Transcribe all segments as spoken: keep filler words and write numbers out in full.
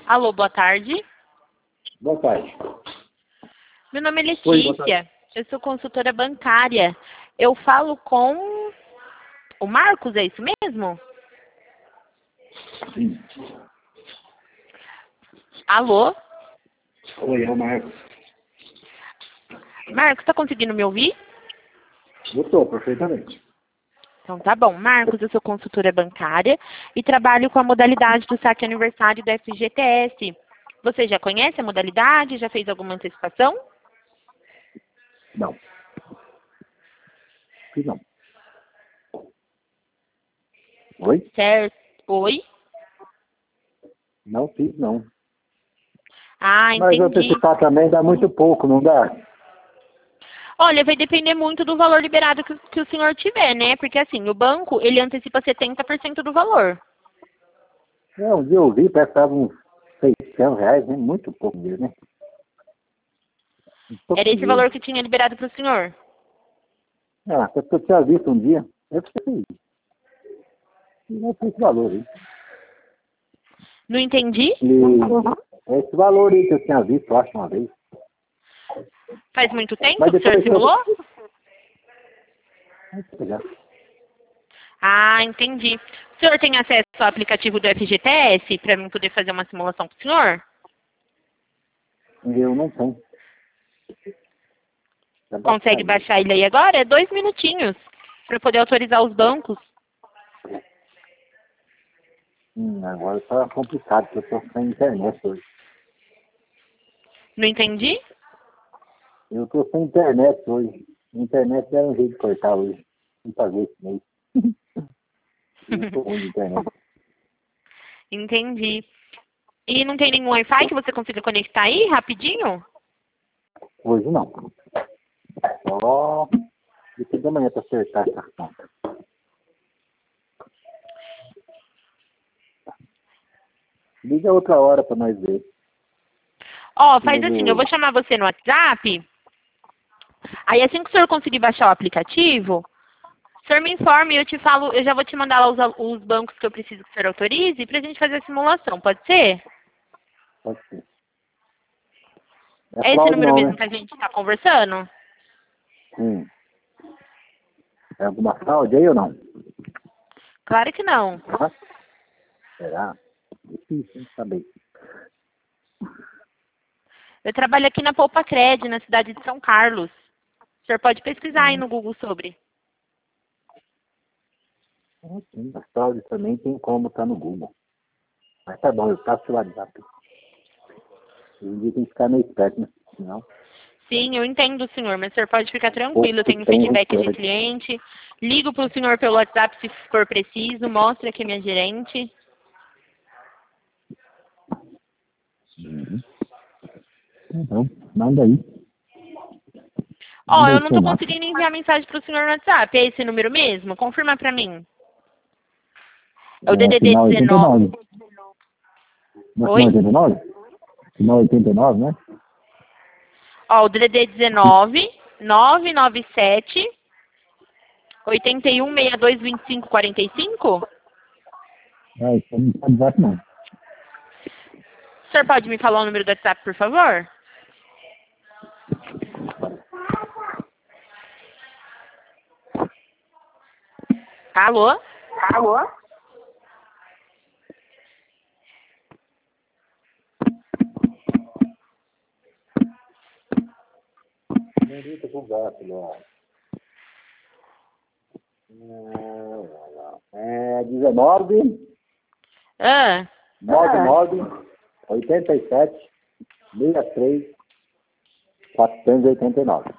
Alô, boa tarde. Boa tarde. Meu nome é Oi, boa Letícia. Eu sou consultora bancária. Eu falo com o Marcos, é isso mesmo? Sim. Alô? Oi, é o Marcos. Marcos, tá conseguindo me ouvir? Eu estou, perfeitamente. Então tá bom. Marcos, eu sou consultora bancária e trabalho com a modalidade do saque aniversário do F G T S. Você já conhece a modalidade? Já fez alguma antecipação? Não. Fiz não. Oi? Certo. Oi? Não fiz não. Ah, Mas entendi. antecipar também dá muito pouco, não dá? Olha, vai depender muito do valor liberado que, que o senhor tiver, né? Porque assim, o banco, ele antecipa setenta por cento do valor. É, um dia eu vi, parece que estava uns seiscentos reais, né? Muito pouco dinheiro, né? Muito pouco Era esse dinheiro. valor que tinha liberado para o senhor. Ah, até que eu tinha visto um dia. Eu sei. Não sei esse valor aí. Não entendi? E é esse valor aí que eu tinha visto, eu acho, uma vez. Faz muito tempo Mas que o senhor depois eu... simulou? Já. Ah, entendi. O senhor tem acesso ao aplicativo do F G T S para mim poder fazer uma simulação para o senhor? Eu não tenho. Já Consegue baixaria. baixar ele aí agora? É dois minutinhos para poder autorizar os bancos. Hum, agora tá complicado, porque eu tô sem internet hoje. Não entendi? Eu tô sem internet hoje. A internet é um jeito de cortar hoje. Não paguei esse mês. Eu tô ruim de internet. Entendi. E não tem nenhum Wi-Fi que você consiga conectar aí rapidinho? Hoje não. Só depois da manhã pra acertar essa conta. Liga outra hora pra nós ver. Ó, faz Liga assim, eu do... vou chamar você no WhatsApp. Aí assim que o senhor conseguir baixar o aplicativo, o senhor me informe e eu te falo, eu já vou te mandar lá os, os bancos que eu preciso que o senhor autorize pra gente fazer a simulação, pode ser? Pode ser. É É esse fraude número não, mesmo né? que a gente tá conversando? Sim. É alguma fraude aí ou não? Claro que não. Hã? Será? Difícil, hein, saber. Eu trabalho aqui na Poupa Cred, na cidade de São Carlos. O senhor pode pesquisar aí Hum. no Google sobre. É, sim. A fraude também tem como tá no Google. Mas tá bom, eu passo o WhatsApp. Hoje em dia tem que ficar meio esperto, né? Senão, Sim, eu entendo, senhor, mas o senhor pode ficar pouco tranquilo, eu tenho tem, a gente feedback de perde. cliente. Ligo para o senhor pelo WhatsApp se for preciso, mostra aqui a minha gerente. Uhum. Então, manda aí. Ó, Manda eu aí não seu tô mapa. conseguindo enviar mensagem pro senhor no WhatsApp. É esse número mesmo? Confirma pra mim. É o É, D D D final dezenove. oitenta e nove. Não é final Oi? oitenta e nove? Final oitenta e nove, né? Ó, o D D D dezenove, nove nove sete, oito um, seis dois, dois cinco, quatro cinco. É, isso não tá exato, não. O senhor pode me falar o número do WhatsApp, por favor? Alô? Alô? Não grita com o gato, não. É dezenove, Ah, noventa e nove, oitenta e sete, sessenta e três, quatrocentos e oitenta e nove.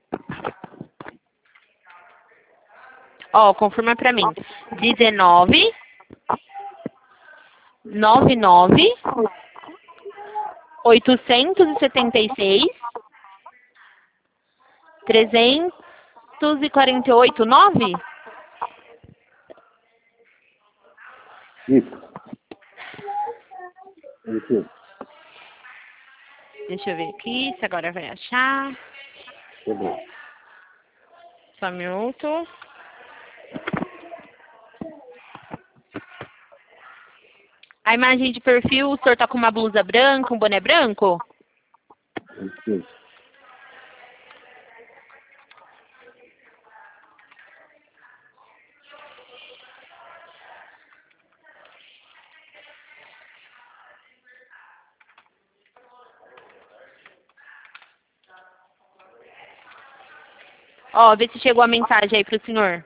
ó, confirma pra mim. dezenove, noventa e nove, oitocentos e setenta e seis, trezentos e quarenta e oito, nove? Isso. Isso. Deixa eu ver aqui se agora vai achar. Chegou. Só um minuto. A imagem de perfil, o senhor tá com uma blusa branca, um boné branco? Isso. Ó, vê se chegou a mensagem aí pro senhor.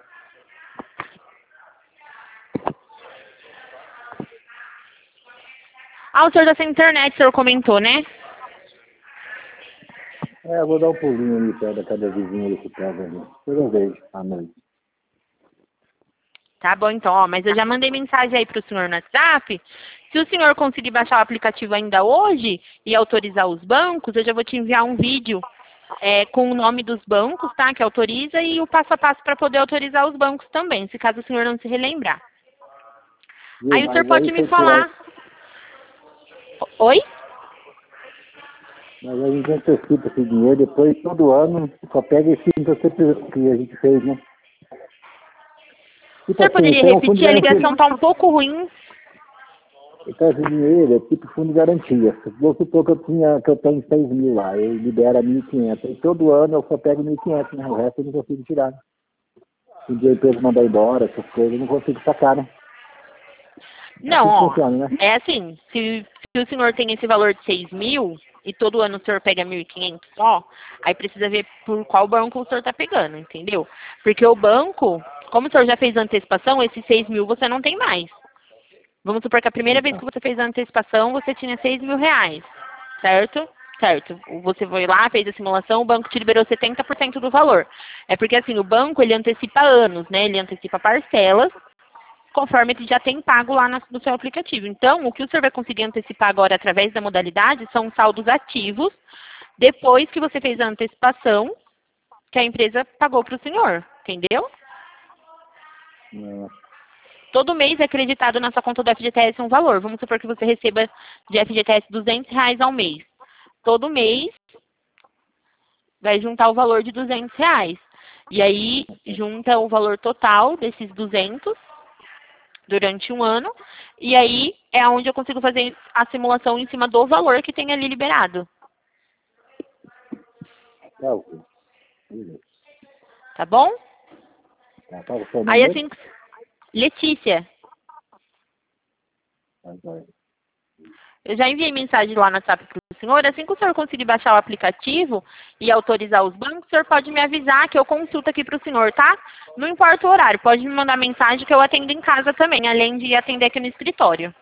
Ah, o senhor tá sem internet, o senhor comentou, né? É, eu vou dar um pulinho ali perto da cada vizinha ali que pega ali. Eu vejo à noite. Tá bom, então, ó, mas eu já mandei mensagem aí pro senhor no WhatsApp. Se o senhor conseguir baixar o aplicativo ainda hoje e autorizar os bancos, eu já vou te enviar um vídeo é, com o nome dos bancos, tá? Que autoriza e o passo a passo para poder autorizar os bancos também, se caso o senhor não se relembrar. Viu? Aí o senhor Mas pode aí me tem que tirar. falar. Oi? Mas a gente antecipa esse dinheiro, depois todo ano só pega esse que você que a gente fez, né? O Tipo senhor assim, poderia tem um fundo de repetir? A ligação garantia. tá um pouco ruim. Então esse dinheiro é tipo fundo de garantia. Vou supor que eu, tinha, que eu tenho seis mil lá, eu libero mil e quinhentos. E todo ano eu só pego mil e quinhentos, né? O resto eu não consigo tirar. Se o dia empresa mandar embora, essas coisas, eu não consigo sacar, né? É Não, assim que ó, funciona, né? é assim, se, se o senhor tem esse valor de seis mil e todo ano o senhor pega mil e quinhentos só, aí precisa ver por qual banco o senhor está pegando, entendeu? Porque o banco, como o senhor já fez a antecipação, esses seis mil você não tem mais. Vamos supor que a primeira vez Então, que você fez a antecipação, você tinha seis mil reais, certo? Certo. Você foi lá, fez a simulação, o banco te liberou setenta por cento do valor. É porque assim, o banco ele antecipa anos, né? Ele antecipa parcelas, conforme ele já tem pago lá no seu aplicativo. Então, o que o senhor vai conseguir antecipar agora através da modalidade são saldos ativos, depois que você fez a antecipação que a empresa pagou para o senhor, entendeu? não. Todo mês é acreditado na sua conta do F G T S um valor. Vamos supor que você receba de F G T S duzentos reais ao mês. Todo mês vai juntar o valor de duzentos reais. E aí, junta o valor total desses duzentos durante um ano, e aí é onde eu consigo fazer a simulação em cima do valor que tem ali liberado. Tá, ok. Beleza. Tá bom? Tá, qual é o seu Aí nome mesmo? assim, Letícia, Tá, vai. eu já enviei mensagem lá no WhatsApp para o senhor. Assim que o senhor conseguir baixar o aplicativo e autorizar os bancos, o senhor pode me avisar que eu consulto aqui para o senhor, tá? Não importa o horário, pode me mandar mensagem que eu atendo em casa também, além de atender aqui no escritório.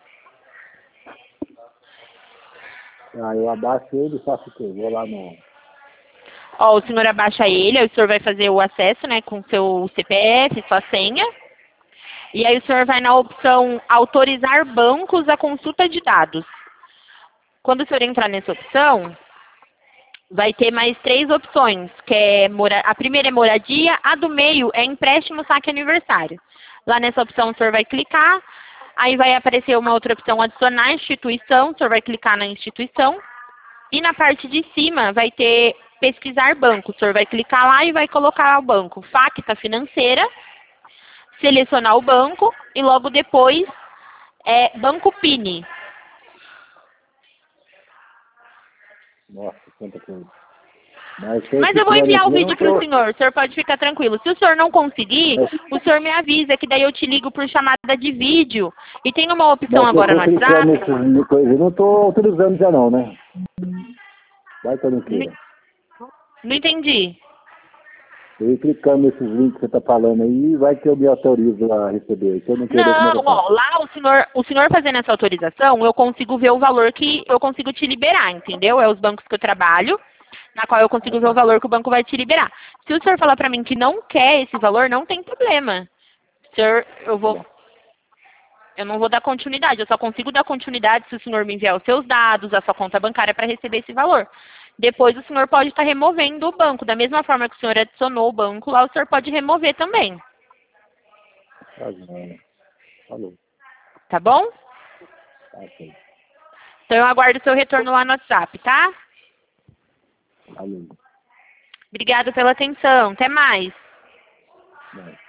Ah, eu abaixo ele e faço o quê? Vou lá no... Ó, o senhor abaixa ele, aí o senhor vai fazer o acesso, né, com seu C P F, sua senha. E aí o senhor vai na opção autorizar bancos a consulta de dados. Quando o senhor entrar nessa opção, vai ter mais três opções, que é mora... a primeira é moradia, a do meio é empréstimo, saque aniversário. Lá nessa opção o senhor vai clicar, aí vai aparecer uma outra opção, adicionar instituição, o senhor vai clicar na instituição. E na parte de cima vai ter pesquisar banco, o senhor vai clicar lá e vai colocar o banco Facta Financeira, selecionar o banco e logo depois é Banco Pini. Nossa, quanta coisa. Mas, se Mas eu vou ficando enviar o aqui, eu não vídeo para o tô... senhor, o senhor pode ficar tranquilo. Se o senhor não conseguir, Mas, o senhor me avisa, que daí eu te ligo por chamada de vídeo. E tem uma opção mas se eu agora no for clicando WhatsApp. nessas coisas, eu não tô autorizando já não, né? Vai que eu não Não queira. não entendi. Eu ir clicando nesses links que você tá falando aí, vai que eu me autorizo a receber. Se eu não querer, como é que Não, eu ó, faço? lá o senhor, o senhor fazendo essa autorização, eu consigo ver o valor que eu consigo te liberar, entendeu? É os bancos que eu trabalho, na qual eu consigo ver o valor que o banco vai te liberar. Se o senhor falar para mim que não quer esse valor, não tem problema. Senhor, eu vou, eu não vou dar continuidade, eu só consigo dar continuidade se o senhor me enviar os seus dados, a sua conta bancária para receber esse valor. Depois o senhor pode estar removendo o banco. Da mesma forma que o senhor adicionou o banco lá, o senhor pode remover também. Tá bom. Falou. Tá bom? Tá, ok. Então eu aguardo o seu retorno lá no WhatsApp, tá? Falou. Obrigada pela atenção. Até mais. Bom.